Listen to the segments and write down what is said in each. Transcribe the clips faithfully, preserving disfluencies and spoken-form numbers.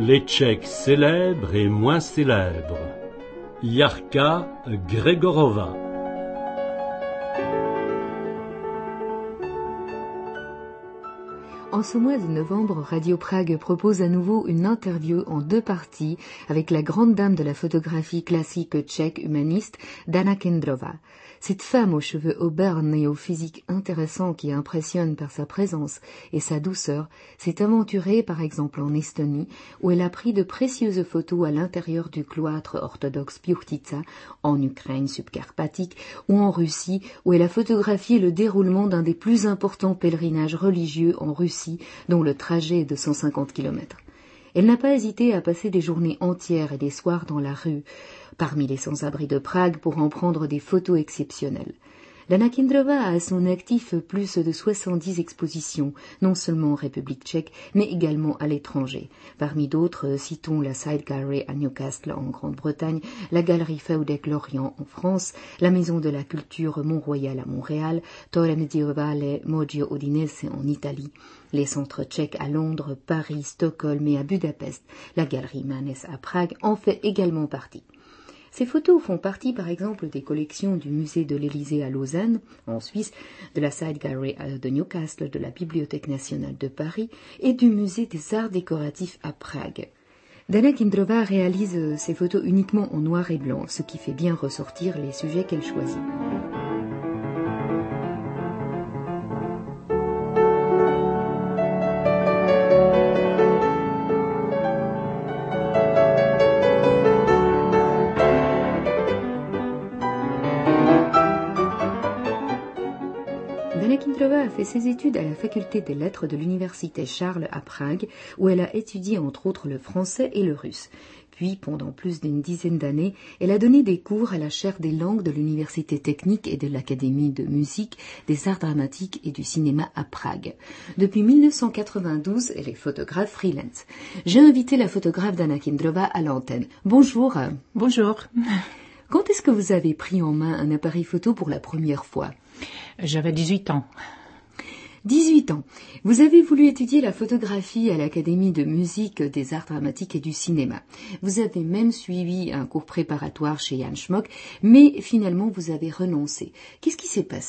les Tchèques célèbres et moins célèbres. Jarka Gregorova. En ce mois de novembre, Radio Prague propose à nouveau une interview en deux parties avec la grande dame de la photographie classique tchèque humaniste, Dana Kendrova. Cette femme aux cheveux auburnes et au physique intéressant qui impressionne par sa présence et sa douceur s'est aventurée par exemple en Estonie où elle a pris de précieuses photos à l'intérieur du cloître orthodoxe Piourtitsa, en Ukraine subcarpatique, ou en Russie où elle a photographié le déroulement d'un des plus importants pèlerinages religieux en Russie dont le trajet est de cent cinquante kilomètres. Elle n'a pas hésité à passer des journées entières et des soirs dans la rue, parmi les sans-abri de Prague, pour en prendre des photos exceptionnelles. Dana Kendrova a à son actif plus de soixante-dix expositions, non seulement en République tchèque, mais également à l'étranger. Parmi d'autres, citons la Side Gallery à Newcastle en Grande-Bretagne, la Galerie Feudek-Lorient en France, la Maison de la Culture Mont-Royal à Montréal, Torre Medievale Moggio Udinese en Italie, les centres tchèques à Londres, Paris, Stockholm et à Budapest. La Galerie Manes à Prague en fait également partie. Ces photos font partie, par exemple, des collections du musée de l'Élysée à Lausanne, en Suisse, de la Side Gallery de Newcastle, de la Bibliothèque nationale de Paris et du musée des arts décoratifs à Prague. Dana Kendrova réalise ces photos uniquement en noir et blanc, ce qui fait bien ressortir les sujets qu'elle choisit. Dana Kendrova a fait ses études à la faculté des lettres de l'université Charles à Prague, où elle a étudié entre autres le français et le russe. Puis, pendant plus d'une dizaine d'années, elle a donné des cours à la chaire des langues de l'université technique et de l'académie de musique, des arts dramatiques et du cinéma à Prague. Depuis mille neuf cent quatre-vingt-douze, elle est photographe freelance. J'ai invité la photographe Dana Kendrova à l'antenne. Bonjour. Bonjour. Quand est-ce que vous avez pris en main un appareil photo pour la première fois ? J'avais dix-huit ans. dix-huit ans. Vous avez voulu étudier la photographie à l'Académie de musique, des arts dramatiques et du cinéma. Vous avez même suivi un cours préparatoire chez Jan Schmock, mais finalement vous avez renoncé. Qu'est-ce qui s'est passé ?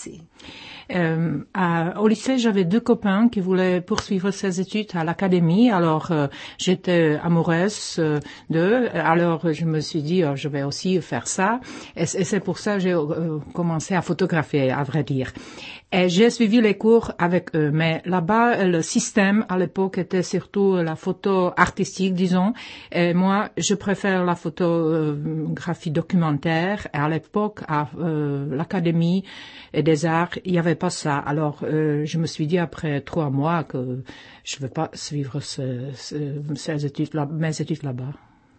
Euh, à, au lycée, j'avais deux copains qui voulaient poursuivre ces études à l'académie. Alors, euh, j'étais amoureuse euh, d'eux. Alors, je me suis dit, oh, je vais aussi faire ça. Et, et c'est pour ça que j'ai euh, commencé à photographier, à vrai dire. Et j'ai suivi les cours avec eux. Mais là-bas, le système à l'époque était surtout la photo artistique, disons. Et moi, je préfère la photographie documentaire. Et à l'époque, à euh, l'académie des arts, il y avait pas ça. Alors, euh, je me suis dit après trois mois que je ne veux pas suivre ce, ce, ces études là, mes études là-bas.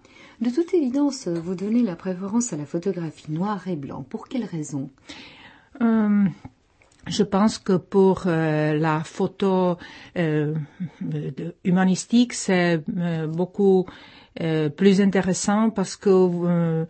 De toute évidence, vous donnez la préférence à la photographie noir et blanc. Pour quelle raison ? euh, Je pense que pour euh, la photo euh, humanistique, c'est euh, beaucoup euh, plus intéressant parce que euh,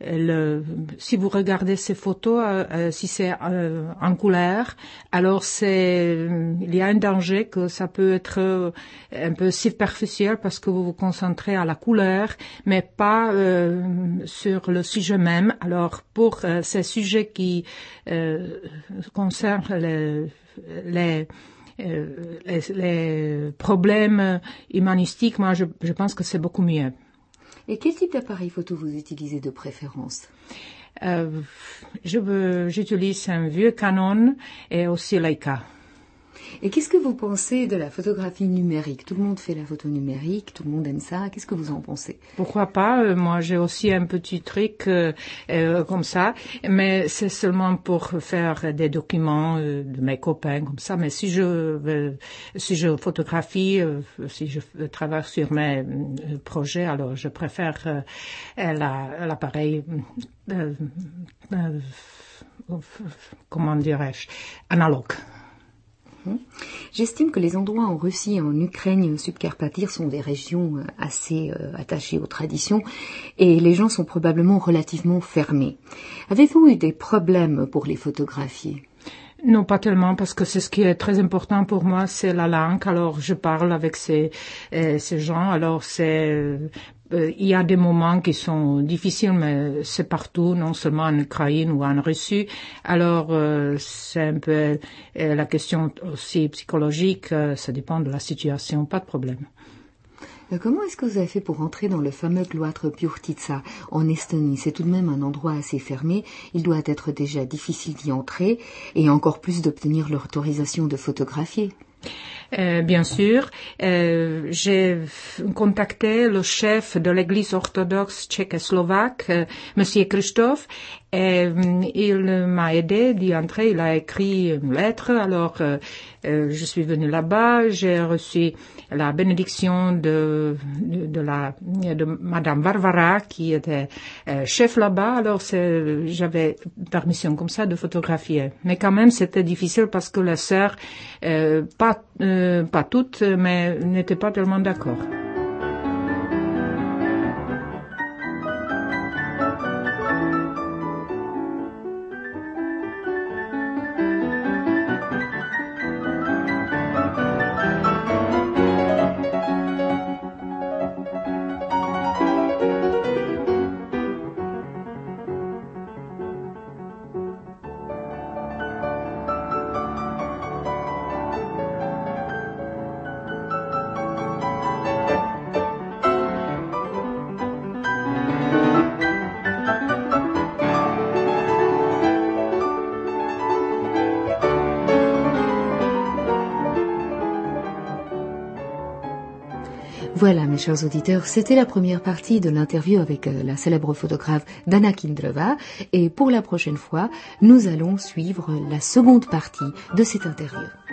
le, si vous regardez ces photos, euh, si c'est euh, en couleur, alors c'est il y a un danger que ça peut être euh, un peu superficiel parce que vous vous concentrez à la couleur, mais pas euh, sur le sujet même. Alors pour euh, ces sujets qui euh, concernent les, les Euh, les, les problèmes humanistiques, moi, je, je pense que c'est beaucoup mieux. Et quel type d'appareil photo vous utilisez de préférence ? euh, je veux, J'utilise un vieux Canon et aussi Leica. Et qu'est-ce que vous pensez de la photographie numérique ? Tout le monde fait la photo numérique, tout le monde aime ça. Qu'est-ce que vous en pensez ? Pourquoi pas ? euh, Moi, j'ai aussi un petit truc euh, euh, comme ça, mais c'est seulement pour faire des documents euh, de mes copains comme ça. Mais si je euh, si je photographie, euh, si je travaille sur mes euh, projets, alors je préfère euh, la, l'appareil. Euh, euh, comment dirais-je, analogue. J'estime que les endroits en Russie et en Ukraine subcarpathie sont des régions assez euh, attachées aux traditions et les gens sont probablement relativement fermés. Avez-vous eu des problèmes pour les photographier ? Non, pas tellement, parce que c'est ce qui est très important pour moi, c'est la langue. Alors, je parle avec ces, euh, ces gens. Alors, c'est, euh, il y a des moments qui sont difficiles, mais c'est partout, non seulement en Ukraine ou en Russie. Alors, euh, c'est un peu euh, la question aussi psychologique. Euh, ça dépend de la situation, pas de problème. Comment est-ce que vous avez fait pour entrer dans le fameux cloître Pjuhtitsa en Estonie? C'est tout de même un endroit assez fermé. Il doit être déjà difficile d'y entrer et encore plus d'obtenir l'autorisation de photographier. Euh, bien sûr, euh, j'ai contacté le chef de l'église orthodoxe tchécoslovaque, euh, Monsieur Christophe, et euh, il m'a aidé d'y entrer. Il a écrit une lettre. Alors, euh, euh, je suis venue là-bas. J'ai reçu la bénédiction de, de, de la de Madame Varvara qui était euh, chef là-bas. Alors, c'est, j'avais permission comme ça de photographier. Mais quand même, c'était difficile parce que les sœurs, euh, pas euh, pas toutes, mais n'étaient pas tellement d'accord. Voilà, mes chers auditeurs, c'était la première partie de l'interview avec euh, la célèbre photographe Dana Kindrova. Et pour la prochaine fois, nous allons suivre la seconde partie de cette interview.